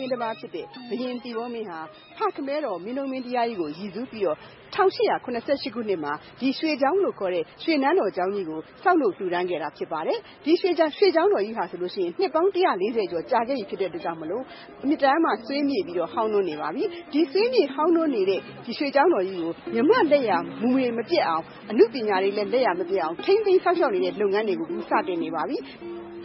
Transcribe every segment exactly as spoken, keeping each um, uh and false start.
င်းတစ်ပါးဖြစ်တဲ့ဘုရင်သီပေါမင်းဟာဖခမဲတော်မင်းတို့မင်းတရားကြီးကိုရည်စူးပြီးတော့တစ်ထောင်ရှစ်ရာခုနှစ်ဆယ့်ရှစ်ခုနှစ်မှာဒီရွှေကျောင်းလို့ခေါ်တဲ့ရွှေနန်းတော်ကျောင်းကြီးကိုဆောက်လုပ်လှူဒါန်းခဲ့တာဖြစ်ပါတယ်။ဒီရွှေကျောင်းရွှေကျောင်းတော်ကြီးဟာဆိုလို့ရှိရင်နှစ်ပေါင်းတစ်ရာလေးဆယ်ကျော်ကြာခဲ့ပြီဖြစ်တဲ့အတွက်ကြောင့်မလို့အမြင့်တမ်းမှာဆွေးမြေ့ပြီးတော့ဟောင်းနှွမ်းနေပါပြီ။ဒီဆွေးမြေ့ဟောင်းနှွမ်းနေတဲ့ဒီရွှေကျောင်းတော်ကြီးကိုမြမလက်ရမူမေမပြတ်အောင်အမှုပညာတွေလည်းလက်ရမပြတ်အောင်ထိန်းသိမ်းဆောက်ရှောက်နေတဲ့လုပ်ငန်းတွေကိုစတင်နေပါပြီ။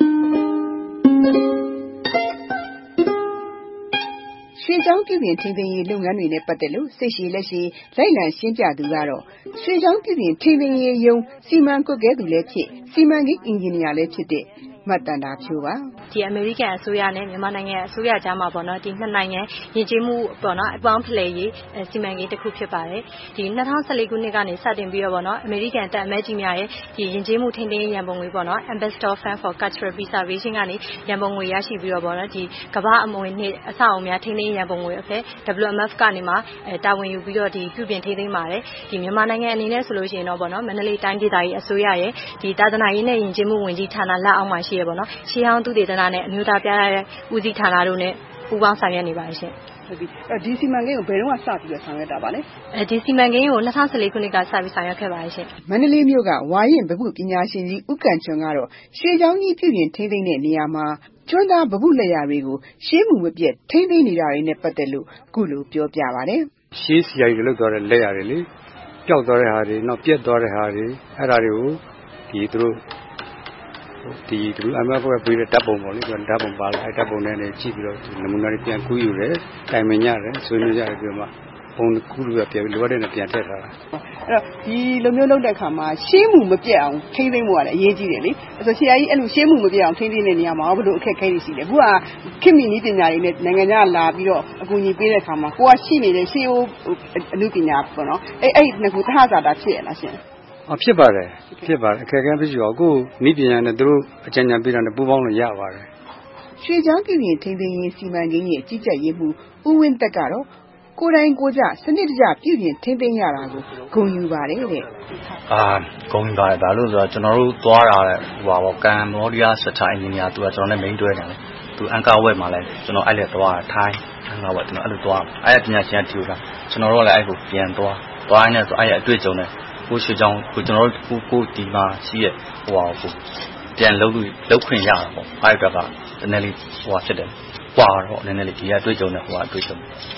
ရွှေကျောင်းပြုပြင်ထိန်းသိမ်းရေးလုပ်ငန်းတွေနဲ့ပတ်သက်လို့စိတ်ရှည်လက်ရှည်လိုက်လံရှင်းပြသူကတော့ရွှေကျောင်းပြုပြင်ထိန်းသိမ်းရေးရုံးစီမံကွပ်ကဲသူလည်းဖြစ်စီမံကိန်းအင်ဂျင်နီယာလည်းဖြစ်တဲ့မတ်တန်တာဖြိုးပါဒီအမေရိကန်အစိုးရနဲ့မြန်မာနိုင်ငံအစိုးရကြားမှာပေါ့နော်ဒီနှစ်နိုင်ငံယဉ်ကျေးမှုပေါ့နော်အပေါင်းဖလှယ်ရေးစီမံကိန်းတစ်ခုဖြစ်ပါတယ်ဒီ၂၀၁၄ခုနှစ်ကနေစတင်ပြီးတော့ပေါ့နော်အမေရိကန်တပ်အမတ်ကြီးများရဲ့ဒီယဉ်ကျေးမှုထိန်းသိမ်းရေးရန်ပုံငွေပေါ့နော် Ambassador Fund for Cultural Preservation ကနေရန်ပုံငွေရရှိပြီးတော့ပေါ့နော်ဒီကမ္ဘာအမွေနှစ်အဆောက်အအုံများထိန်းသိမ်းရေးရန်ပုံငွေအဖြစ် W M F ကနေမှတာဝန်ယူပြီးတော့ဒီပြုပြင်ထိန်းသိမ်းပါတယ်ဒီမြန်မာနိုင်ငံအနေနဲ့ဆိုလို့ရှိရင်တော့ပေါ့နော်မန္တလေးတိုင်းဒေသကြီးအစိုးရရဲ့ဒီသာသနာရေးနဲ့ယဉ်ကျေးမှုဝန်ကြီးဌာနလက်အောက်မှာရှိရပေါ့နော်ရှေးဟောင်းသုတေသနနဲ့အမျိုးသားပြရတဲ့ဦးစီးဌာနတို့နဲ့ပူးပေါင်းဆောင်ရွက်နေပါတယ်ရှင်ဟုတ်ပြီဒီစီမံကိန်းကိုဘယ်တော့မှစပြီးတော့ဆောင်ရွက်တာပါလဲအဲဒီစီမံကိန်းကို၂၀၁၄ခုနှစ်ကစပြီးဆောင်ရွက်ခဲ့ပါတယ်ရှင်မန္တလေးမြို့ကဝါရင်ဗဟုပညာရှင်ကြီးဦးကံချွန်ကတော့ရွှေကျောင်းကြီးပြုပြင်ထိန်းသိမ်းတဲ့နေရာမှာကျွန်းသားဗဟုလက်ရာတွေကိုရှေးမှုမပြတ်ထိန်းသိမ်းနေတာတွေနဲ့ပတ်သက်လို့ခုလိုပြောပြပါတယ်ရှေးစီယာကြီးလောက်သွားတဲ့လက်ရာတွေလေပျောက်သွားတဲ့ဟာတွေနောက်ပြက်သွားတဲ့ဟာတွေအဲ့ဒါတွေကိုဒီသူတို့ဒီသူအမဘွယ်ပြီးတဲ့တပ်ပုံပေါ့လေသူတပ်ပုံပါလာအဲ့တပ်ပုံနဲ့လည်းကြည့်ပြီးတော့နမူနာတွေပြန်ကူးယူတယ်တိုင်ပင်ရတယ်ဆွေးနွေးကြတယ်ပြီးတော့မှပုံကူးလို့ပြန်လိုအပ်တဲ့နဲ့ပြန်ထည့်ထားတာအဲ့တော့ဒီလိုမျိုးလုပ်တဲ့အခါမှာရှေးမှုမပြတ်အောင်ထိန်းသိမ်းဖို့ကလည်းအရေးကြီးတယ်လေအဲ့ဆိုဆရာကြီးအဲ့လိုရှေးမှုမပြတ်အောင်ထိန်းသိမ်းတဲ့နေရာမှာဘယ်လိုအခက်အခဲတွေရှိလဲအခုကခင်မီနည်းပညာတွေနဲ့နိုင်ငံခြားလာပြီးတော့အကူအညီပေးတဲ့အခါမှာကိုကရှိနေတဲ့ရှေးဟိုအမှုပညာပေါ့နော်အဲ့အဲ့ဒီကူသဟဇာတာဖြစ်ရလားရှင်အော်ဖြစ်ပါတယ်ဖြစ်ပါတယ်အခက်အခဲမရှိပါဘူးအခုနည်းပညာနဲ့သူတို့အကြံဉာဏ်ပေးတာနဲ့ပူးပေါင်းလို့ရပါတယ်ရွှေကျောင်းပြုပြင်ထိန်းသိမ်းရေးစီမံကိန်းရဲ့ကြီးကြပ်ရေးမှူးဦးဝင်းသက်ကတော့ကိုယ်တိုင်ကိုယ်ကျစနစ်တကျပြုပြင်ထိန်းသိမ်းရတာကိုဂုဏ်ယူပါတယ်တဲ့အာဂုဏ်ယူပါတယ်ဒါလို့ဆိုတော့ကျွန်တော်တို့သွားတာတဲ့ဟိုပါပေါ့ကမ်ဘောဒီးယားစက်တာအင်ဂျင်နီယာသူကကျွန်တော်နဲ့ main တွဲတယ်လေသူအန်ကာဝက်မှာလဲကျွန်တော်အဲ့လက်သွားတာထိုင်းအန်ကာဝက်ကျွန်တော်အဲ့လိုသွားအဲ့ပညာရှင်ကတီးတာကျွန်တော်တို့ကလည်းအဲ့ကိုပြန်သွားသွားနေဆိုအဲ့ရအတွေ့အကြုံနဲ့ကိုရွှေကျောင်းကိုကျွန်တော်တို့ကိုကိုဒီမှာရှိရဲ့ဟိုပါကိုပြန်လှုပ်လို့လှုပ်ခွင့်ရတာပေါ့အဲ့ဒါကနည်းနည်းလေးဟိုပါဖြစ်တယ်ကွာတော့နည်းနည်းလေးဒီအတွေ့အကြုံနဲ့ဟိုအတွေ့အကြုံ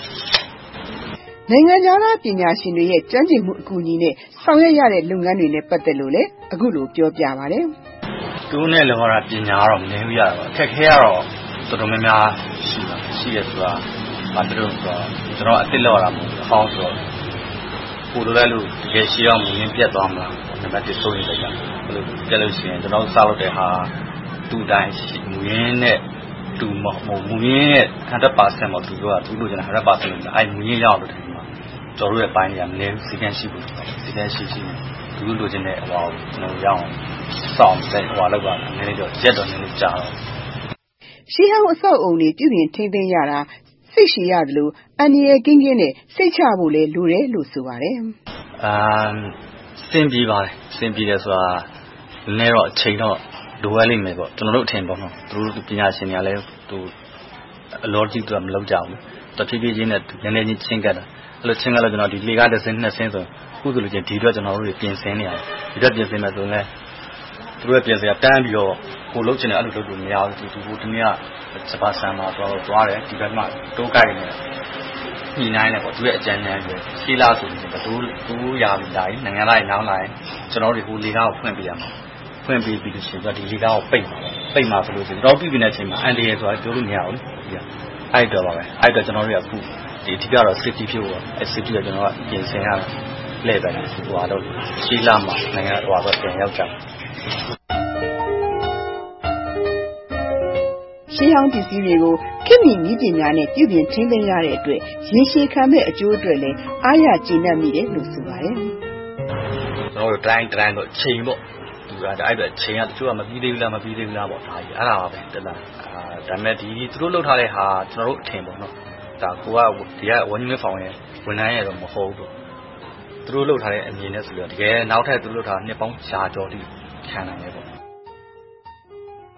နိုင်ငံခြားသားပညာရှင်တွေရဲ့ကျွမ်းကျင်မှုအကူအညီနဲ့ဆောင်ရွက်ရတဲ့လုပ်ငန်းတွေနဲ့ပတ်သက်လို့လည်းအခုလိုပြောပြပါတယ်။သူနဲ့လောကပညာကတော့မနည်းဘူးရတာပါ။အခက်ခဲကတော့တော်တော်များများရှိတာရှိရဆိုတာဘာလို့လဲဆိုတော့ကျွန်တော်အစ်စ်လောက်ရတာမဟုတ်ဘူး။အဟောင်းဆိုတော့ကိုလိုလဲလို့တကယ်ရှိအောင်မင်းပြတ်သွားမလား။နံပါတ်တစ်ဆိုရင်လည်းဘယ်လိုပြတ်လို့ရှိရင်ကျွန်တော်စားလို့တဲ့ဟာသူ့တိုင်းရှိမူရင်းနဲ့သူမဟုတ်မူရင်းရဲ့one hundred percent မသူတို့ကသူတို့ကျန်one hundred percent လို့အဲ့မူရင်းရောက်လို့တယ်မှာကျွန်တော်တို့ရဲ့ပိုင်းတွေကမနေစီကန်းရှိဘူးစီကန်းရှိရှိသူတို့လိုချင်တဲ့ဟိုကျွန်တော်ရအောင်စောင့်တဲ့ဟိုလောက်ပါနည်းနည်းတော့ရက်တော့နည်းနည်းကြာတော့ရှေးဟောင်းအဆောက်အုံတွေပြုပြင်ထိန်းသိမ်းရတာစိတ်ရှည်ရတယ်လို့အန်ရယ်ကင်းကင်းနဲ့စိတ်ချဖို့လဲလိုတယ်လို့ဆိုပါတယ်အာစင်ပြေပါတယ်စင်ပြေတယ်ဆိုတာနည်းတော့အချိန်တော့လိုရလိမ့်မယ်ပေါ့ကျွန်တော်တို့အထင်ပေါ့နော်သူတို့ပညာရှင်တွေကလည်းသူအလောကြီးသူကမလုပ်ကြဘူးတဖြည်းဖြည်းချင်းနဲ့နည်းနည်းချင်းချင်းကတ်တာအဲ့လိုချင်းကတ်လို့ကျွန်တော်ဒီလေကားတစ်စင်းနှစ်စင်းဆိုခုဆိုလို့ချင်းဒီတော့ကျွန်တော်တို့ပြင်ဆင်နေရတယ်ဒီတော့ပြင်ဆင်မယ်ဆိုရင်သူတို့ပြင်ဆင်ကတန်းပြီးတော့ကိုလုံးချင်တယ်အဲ့လိုလုပ်လို့မရဘူးဒီဒီဒီနေ့ကစပါးဆန်မှာတော့သွားတယ်ဒီဘက်မှာတိုးကိုက်နေတယ်ညီနိုင်တယ်ပေါ့သူရဲ့အကြံဉာဏ်တွေရှင်းလားဆိုရင်ဘသူသူရာပြီးလာရင်နိုင်ငံသားတွေနောင်းလာရင်ကျွန်တော်တို့ဟိုလေကားကိုဖွင့်ပေးရမှာဖွင့်ပေးပြီးလို့ရှိရင်ဒီလေကားကိုပိတ်မှာပိတ်မှာဆိုလို့ရှိရင်တော့ပြည်ပြနေတဲ့အချိန်မှာအန်ဒီရယ်ဆိုတာပြောလို့မရဘူးဒီကအဲ့တော့ပါပဲအဲ့တော့ကျွန်တော်တို့ကအခုဒီအဓိကတော့ safety ဖြစ်ဖို့အဲ့ safety ကကျွန်တော်ကပြင်ဆင်ရလဲပဲဟိုကတော့ရှီလာမှာနိုင်ငံဟိုကတော့ပြန်ရောက်ကြရှေးဟောင်းပစ္စည်းတွေကိုခင်မီနည်းပညာနဲ့ပြုပြင်ထိန်းသိမ်းရတဲ့အတွက်ရေရှည်ခံမဲ့အကျိုးအတွက်လည်းအားရကျေနပ်မိတယ်လို့ဆိုပါတယ်ကျွန်တော်တို့တိုင်းတိုင်းတော့ချိန်ပေါ့သူကအဲ့ဒါချိန်ကတချို့ကမပြီးသေးဘူးလားမပြီးသေးဘူးလားပေါ့ဒါကြီးအဲ့ဒါပါပဲတလားအာဒါမဲ့ဒီသူတို့လုပ်ထားတဲ့ဟာကျွန်တော်တို့အထင်ပေါ့နော်ဒါကိုကဒီကဝန်ကြီးမဖောင်ရဲ့ဝန်ထမ်းရဲ့တော့မဟုတ်ဘူးသူတို့လုပ်ထားတဲ့အမြင်နဲ့ဆိုတော့တကယ်နောက်ထပ်သူတို့လုပ်ထားနှစ်ပေါင်းရှားကြော်တိခံနိုင်တယ်ပေါ့ဒ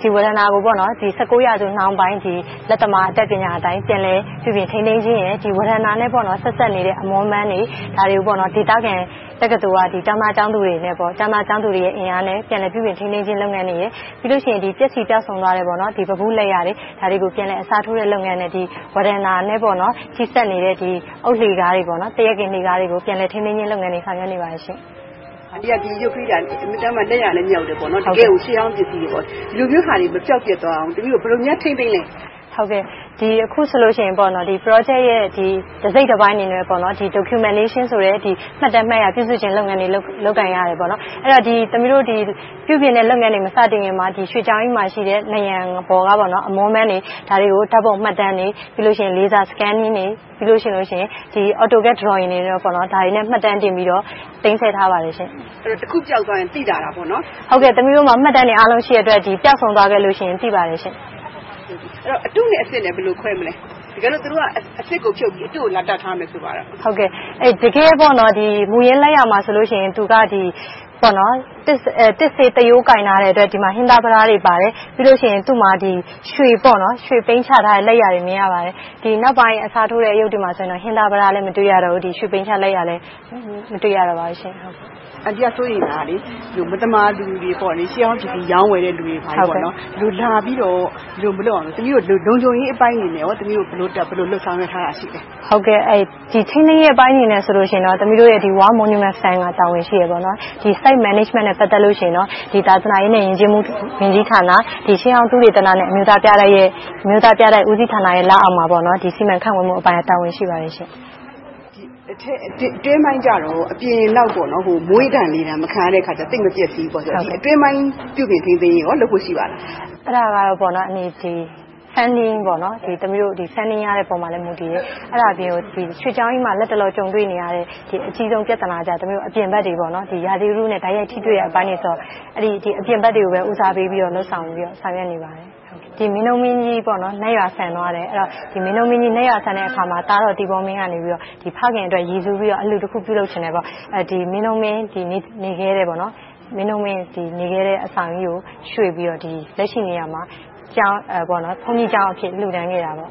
ဒီဝရဏကိုပေါ့နော်ဒီ၁၉ရာစုနှောင်းပိုင်းဒီလက်သမားအတတ်ပညာအတိုင်းပြန်လဲပြုပြင်ထိန်းသိမ်းခြင်းရဲ့ဒီဝရဏနဲ့ပေါ့နော်ဆက်ဆက်နေတဲ့အမွန်းမန်းတွေဒါတွေကိုပေါ့နော်ဒေသခံတက္ကသိုလ်ကဒီကျောင်းသားကျောင်းသူတွေနဲ့ပေါ့ကျောင်းသားကျောင်းသူတွေရဲ့အင်အားနဲ့ပြန်လဲပြုပြင်ထိန်းသိမ်းခြင်းလုပ်ငန်းတွေရဲ့ပြီးလို့ရှိရင်ဒီပျက်စီးပြောက်ဆုံးသွားတယ်ပေါ့နော်ဒီပပူးလက်ရတွေဒါတွေကိုပြန်လဲအစားထိုးတဲ့လုပ်ငန်းနဲ့ဒီဝရဏနဲ့ပေါ့နော်ကြီးစက်နေတဲ့ဒီအုတ်လှေကားတွေပေါ့နော်တရက်ကင်လှေကားတွေကိုပြန်လဲထိန်းသိမ်းခြင်းလုပ်ငန်းတွေဆောင်ရွက်နေပါတယ်ရှင်ဒီကဒီရုပ်ဖိတာအမြဲတမ်းလက်ရနဲ့မြောက်တယ်ပေါ့နော်တကယ်ကိုရှေးအောင်ပစ္စည်းတွေပေါ့ဒီလိုမျိုးဟာတွေမပြောက်ပြတ်သွားအောင်တပည့်တို့ဘယ်လိုများထိမ့်သိမ့်လဲဟုတ်ကဲ့ဒီအခုဆိုလို့ရှိရင်ပေါ့နော်ဒီ project ရဲ့ဒီတစိမ့်တစ်ပိုင်းအနေနဲ့ပေါ့နော်ဒီ documentation ဆိုတဲ့ဒီမှတ်တမ်းမှတ်ရပြုစုခြင်းလုပ်ငန်းတွေလုပ်လုပ်ကိုင်ရတယ်ပေါ့နော်အဲ့တော့ဒီတမီးတို့ဒီပြုပြင်တဲ့လုပ်ငန်းတွေမစတင်ခင်မှာဒီရွှေချောင်းကြီးမှာရှိတဲ့နေရန်ပေါ်ကပေါ့နော်အမွန်းမန်းတွေဒါတွေကိုဓာတ်ပုံမှတ်တမ်းတွေပြီးလို့ရှိရင် laser scanning တွေပြီးလို့ရှိရင်လို့ရှိရင်ဒီ AutoCAD drawing တွေတော့ပေါ့နော်ဒါတွေနဲ့မှတ်တမ်းတင်ပြီးတော့တင်ဆက်ထားပါတယ်ရှင်အဲ့တော့တစ်ခုပြောက်သွားရင်သိတာတာပေါ့နော်ဟုတ်ကဲ့တမီးတို့မှာမှတ်တမ်းတွေအားလုံးရှိရတဲ့အတွက်ဒီပျောက်ဆုံးသွားခဲ့လို့ရှိရင်သိပါတယ်ရှင်အဲ့တော့အတုနဲ့အစ်စ်နဲ့ဘယ်လိုခွဲမလဲတကယ်လို့သူတို့ကအစ်စ်ကိုဖြုတ်ပြီးအတုကိုလာတတ်ထားမယ်ဆိုပါတော့ဟုတ်ကဲ့အဲ့တကယ်ပေါ့နော်ဒီမူရင်းလက်ရမှာဆိုလို့ရှိရင်သူကဒီပေါ့နော်တစ်တစ်စေတရိုးကင်ထားတဲ့အတွက်ဒီမှာဟင်းသားပရားတွေပါတယ်ပြီးလို့ရှိရင်သူ့မှာဒီရွှေပေါ့နော်ရွှေပိန်းချထားတဲ့လက်ရတွေမြင်ရပါတယ်ဒီနောက်ပိုင်းအစားထိုးတဲ့အယုတ်တွေမှာဆိုရင်တော့ဟင်းသားပရားလည်းမတွေ့ရတော့ဘူးဒီရွှေပိန်းချလက်ရလည်းမတွေ့ရတော့ပါဘူးရှင်ဟုတ်အပြတ်ဆိုရင်လားလေဒီမတမာလူတွေပေါ့လေရှေးအောင်ကြည့်ပြီးရောင်းဝယ်တဲ့လူတွေပါပေါ့နော်ဒီလိုလာပြီးတော့ဒီလိုမလုပ်အောင်တမီးတို့လုံခြုံရေးအပိုင်းနေနဲ့ရောတမီးတို့ဘယ်လိုတက်ဘယ်လိုလှုပ်ဆောင်ရထားတာရှိလဲဟုတ်ကဲ့အဲ့ဒီချင်းချင်းရဲ့အပိုင်းနေနဲ့ဆိုလို့ရှိရင်တော့တမီးတို့ရဲ့ဒီ War Monument Fund ကတာဝန်ရှိရပေါ့နော်ဒီ site management နဲ့ပတ်သက်လို့ရှိရင်တော့ဒီသာသနာရေးနဲ့ယဉ်ကျေးမှုဝန်ကြီးဌာနဒီရှေးအောင်သူတွေတနာနဲ့အမျိုးသားပြတဲ့ရဲ့အမျိုးသားပြတဲ့ဦးစီးဌာနရဲ့လက်အောက်မှာပေါ့နော်ဒီစီမံခန့်ခွဲမှုအပိုင်းတာဝန်ရှိပါတယ်ရှင်အတွင်းပိုင်းကြတော့အပြင်လောက်ပေါ့နော်ဟိုမွေးတန်လေးတာမခံရတဲ့ခါကျတိတ်မပြည့်စည်ပေါ့ဆိုတော့ဒီအတွင်းပိုင်းပြုပြင်ထိန်းသိမ်းရောလုပ်ဖို့ရှိပါလားအဲ့ဒါကတော့ပေါ့နော်အနေဒီ funding ပေါ့နော်ဒီတမျိုးတို့ဒီ funding ရတဲ့ပုံမှာလည်းမူတည်တယ်အဲ့ဒါပြင်ဒီရွှေချောင်းကြီးမှာလက်တလောကြုံတွေ့နေရတဲ့ဒီအကြီးဆုံးပြဿနာကြတမျိုးအပြင်ဘက်တွေပေါ့နော်ဒီရာသီဥတုနဲ့ဓာတ်ရိုက်ထိတွေ့ရအပိုင်းတွေဆိုအဲ့ဒီဒီအပြင်ဘက်တွေကိုပဲဦးစားပေးပြီးတော့လှုပ်ဆောင်ပြီးတော့ဆောင်ရွက်နေပါတယ်ဒီမင်းတို့မင်းကြီးပေါ့နော်နဲ့ရွာဆန်သွားတယ်အဲ့တော့ဒီမင်းတို့မင်းကြီးနဲ့ရွာဆန်တဲ့အခါမှာတားတော့ဒီပေါ်မင်းကနေပြီးတော့ဒီဖခင်အတွက်ရည်စူးပြီးတော့အလှတစ်ခုပြုလုပ်ချင်တယ်ပေါ့အဲဒီမင်းတို့မင်းဒီနေနေခဲ့တယ်ပေါ့နော်မင်းတို့မင်းဒီနေခဲ့တဲ့အဆောင်ကြီးကိုရွှေ့ပြီးတော့ဒီလက်ရှိနေရာမှာကျောင်းအဲပေါ့နော်ဘုန်းကြီးကျောင်းအဖြစ်လှူဒန်းခဲ့တာပေါ့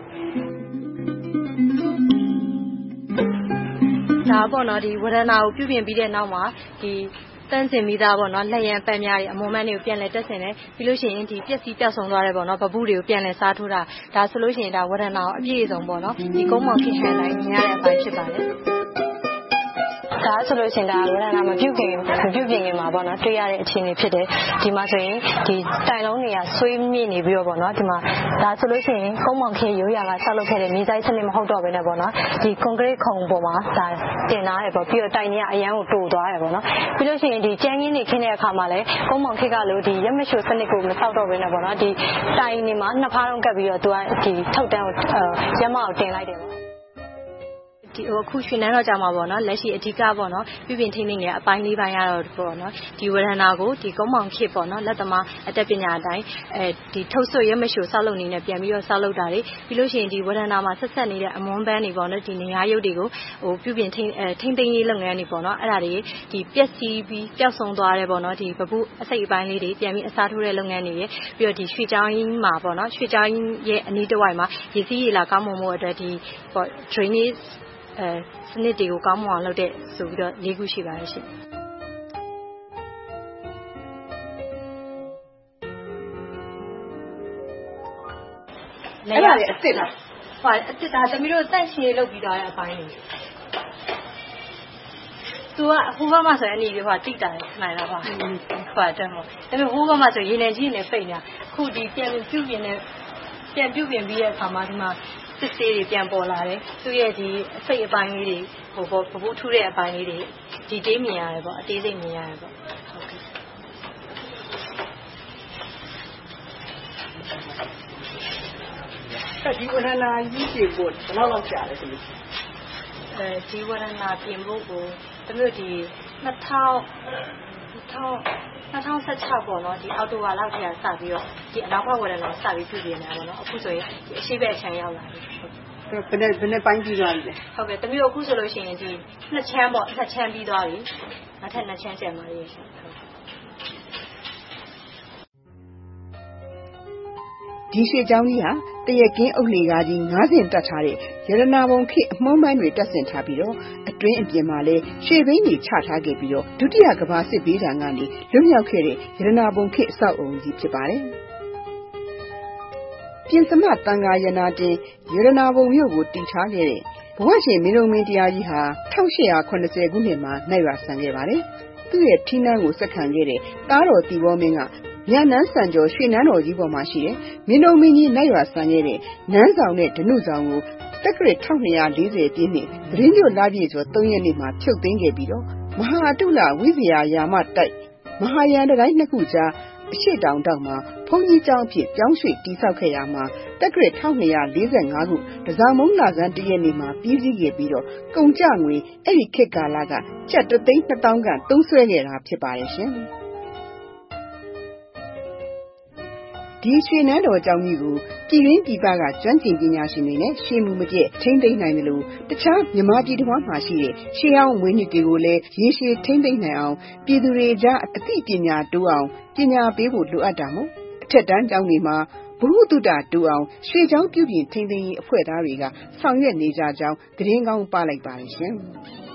ဒါပေါ့နော်ဒီဝရဏကိုပြုပြင်ပြီးတဲ့နောက်မှာဒီတန်းစင်မိသားပေါ့နော်လက်ရန်ပန်းများတွေအမွန်မန်းတွေကိုပြန်လဲတက်ဆင်တယ်ပြီးလို့ရှိရင်ဒီပြက်စီးပြောက်ဆုံးသွားတယ်ပေါ့နော်ပပူးတွေကိုပြန်လဲစားထိုးတာဒါဆိုလို့ရှိရင်ဒါဝရဏကိုအပြည့်အစုံပေါ့နော်ဒီကုန်းမောင်ခေဟန်တိုင်းမြင်ရတဲ့အပိုင်းဖြစ်ပါတယ်ဒါဆိုလို့ရှိရင်ဒါဝရဏမပြုတ်ခင်မပြုတ်ခင်မှာပေါ့နော်တွေ့ရတဲ့အခြေအနေဖြစ်တယ်ဒီမှာဆိုရင်ဒီတိုင်လုံးတွေကဆွေးမြင့်နေပြီးတော့ပေါ့နော်ဒီမှာဒါဆိုလို့ရှိရင်ကုန်းမောင်ခေရိုးရာကဆောက်လုပ်ခဲ့တဲ့မြေဆိုင်စနစ်မဟုတ်တော့ဘဲနဲ့ပေါ့နော်ဒီကွန်ကရစ်ခုံပေါ်မှာဒါတင်ထားတယ်ပေါ့ပြီးတော့တိုင်တွေကအရန်ကိုတိုးသွားတယ်ပေါ့နော်ပြီးလို့ရှိရင်ဒီကျန်းရင်းတွေခင်းတဲ့အခါမှာလည်းကုန်းမောင်ခေကလို့ဒီရက်မရှိုးစနစ်ကိုမဆောက်တော့ဘဲနဲ့ပေါ့နော်ဒီတိုင်တွေမှာနှစ်ဖားလုံးကပ်ပြီးတော့သူကဒီထုတ်တန်းကိုရက်မအောင်တင်လိုက်တယ်ပေါ့ဒီအခုရွှေနန်းတော်ကြောင်မှာပေါ့နော်လက်ရှိအဓိကပေါ့နော်ပြုပြင်ထိန်းသိမ်းနေတဲ့အပိုင်းလေးပိုင်းရတော့ပေါ့နော်ဒီဝရဏကိုဒီကုန်းမောင်ခေပေါ့နော်လက်သမားအတက်ပညာအတိုင်းအဲဒီထုတ်ဆွရမရှိုးဆောက်လုပ်နေနဲ့ပြန်ပြီးတော့ဆောက်လုပ်တာတွေပြီးလို့ရှိရင်ဒီဝရဏမှာဆက်ဆက်နေတဲ့အမွန်းပန်းတွေပေါ့နော်ဒီနေရာရုပ်တွေကိုဟိုပြုပြင်ထိန်းအဲထိန်းသိမ်းရေးလုပ်ငန်းတွေပေါ့နော်အဲ့ဒါတွေဒီပျက်စီးပြီးပျောက်ဆုံးသွားတယ်ပေါ့နော်ဒီပပူအစိတ်အပိုင်းလေးတွေပြန်ပြီးအစားထိုးတဲ့လုပ်ငန်းတွေပြီးတော့ဒီရွှေချောင်းကြီးမှာပေါ့နော်ရွှေချောင်းရဲ့အနီးတစ်ဝိုက်မှာရေစီးရေလာကောင်းမွန်မှုအတွက်ဒီပေါ့ drainageအဲစနစ်တွေကိုကောင်းမွန်အောင်လုပ်တဲ့ဆိုပြီးတော့လေးခုရှိပါတယ်ရှင်အဲ့ဒါလေအစ်စ်လားဟုတ်အစ်စ်ဒါသမီးတို့တန့်ရှင်းလုပ်ပြီးသွားတဲ့အပိုင်းတွေသူကဟိုဘက်မှာဆိုရင်အနေပြီးဟိုတိတ်တာနိုင်တော့ပါဟိုတက်မို့ဒါပေမဲ့ဟိုဘက်မှာဆိုရေနေကြီးနေပိတ်နေတာခုဒီပြန်ပြုတ်ပြင်းနေပြန်ပြုတ်ပြင်းပြီးတဲ့အခါမှာဒီမှာစစ်ဆေးတွေပြန်ပေါ်လာတယ်သူ့ရဲ့ဒီအစိတ်အပိုင်းလေးတွေဟိုပေါ့ပပူးထူးတဲ့အပိုင်းလေးတွေဒီတေးမြင်ရတယ်ပေါ့အသေးစိတ်မြင်ရတယ်ပေါ့ဟုတ်ကဲ့အဲဒီဝရဏကြီးပြင်ဖို့ဘယ်လောက်လောက်ကြာလဲဆိုလို့အဲဒီဝရဏပြင်ဖို့ကိုသူတို့ဒီနှစ်ထောင်နှစ်ထောင်ဆယ်၆ပေါ့နော်ဒီအော်တိုဝါလောက်ထဲကစပြီးတော့ဒီအနောက်ဘက်ဝရဏကိုစပြီးပြုပြင်နေတာပေါ့နော်အခုဆိုရင်ဒီအရှိဘက်အချမ်းရောက်လာပြီဘယ်နဲ့ဘယ်နဲ့ပိုင်းပြီးသွားပြီလဲဟုတ်ကဲ့တမျိုးအခုဆိုလို့ရှိရင်ဒီနှစ်ချမ်းပေါ့နှစ်ချမ်းပြီးသွားပြီနောက်ထပ်နှစ်ချမ်းကျန်ပါသေးတယ်ရှင်ဒီရွှေကျောင်းကြီးဟာတရက်ကင်းအုပ်လေကားကြီးငါးစင်တက်ထားတဲ့ရတနာပုံခေတ်အမုန်းပိုင်းတွေတက်ဆင်ထားပြီးတော့အတွင်းအပြင်မှာလည်းရွှေဘိန်းတွေချထားခဲ့ပြီးတော့ဒုတိယကမ္ဘာစစ်ဘေးဒဏ်ကနေလွတ်မြောက်ခဲ့တဲ့ရတနာပုံခေတ်အဆောက်အုံကြီးဖြစ်ပါတယ်။ပြင်စမတန်ဃာရနာတင်ရတနာပုံမြို့ကိုတည်ထားခဲ့တဲ့ဘဝရှင်မင်းတို့မင်းတရားကြီးဟာ၁၈၇၀ခုနှစ်မှာနိုင်ရွာဆန်ခဲ့ပါတယ်။သူ့ရဲ့ထီးနှန်းကိုဆက်ခံခဲ့တဲ့သားတော်တီဘောမင်းကမြနန်းစံကျော်ရွှေနန်းတော်ကြီးပေါ်မှာရှိတဲ့မင်းတို့မင်းကြီးနိုင်ရွာဆန်ခဲ့တဲ့နန်းဆောင်နဲ့ဓနုဆောင်ကိုတက္ကရာ၁၂၄၀ပြည့်နှစ်သတင်းညွှန်လာပြည့်ကျော်၃ရက်နေ့မှာဖြုတ်သိမ်းခဲ့ပြီးတော့မဟာအတုလဝိဇယာယာမတိုက်မဟာယန်တတိုင်းနှစ်ခုကြားအရှိတောင်တောင်မှာဘုန်းကြီးကျောင်းအဖြစ်ပြောင်းရွှေ့တည်ဆောက်ခဲ့ရမှာတက္ကရာ၁၂၄၅ခုတစောင်းမုံလာဆန်းတရက်နေ့မှာပြီးစီးခဲ့ပြီးတော့ကုန်ကြငွေအဲ့ဒီခေတ်ကာလကကျပ်တသိန်းနှစ်သောင်းခန့်သုံးစွဲခဲ့တာဖြစ်ပါတယ်ရှင်။ဒီရွှေနန်းတော်ကျောင်းကြီးကိုပြည်ရင်းပြည်ပကကျွမ်းကျင်ပညာရှင်တွေနဲ့ရှေးမှုမပြည့်ထိမ့်သိမ့်နိုင်တယ်လို့တခြားမြန်မာပြည်တစ်ဝန်းမှာရှိတဲ့ရှေးဟောင်းဝင်းနှစ်တွေကိုလည်းရေရှည်ထိမ့်သိမ့်နိုင်အောင်ပြည်သူတွေကြားအသိပညာတိုးအောင်ပညာပေးဖို့လိုအပ်တာမို့အထက်တန်းကျောင်းတွေမှာဘုဟုတုတတိုးအောင်ရွှေကျောင်းပြုပြင်ထိမ့်သိမ့်ရေးအဖွဲ့သားတွေကဆောင်ရွက်နေကြကြောင်းသတင်းကောင်းပါလိုက်ပါတယ်ရှင်။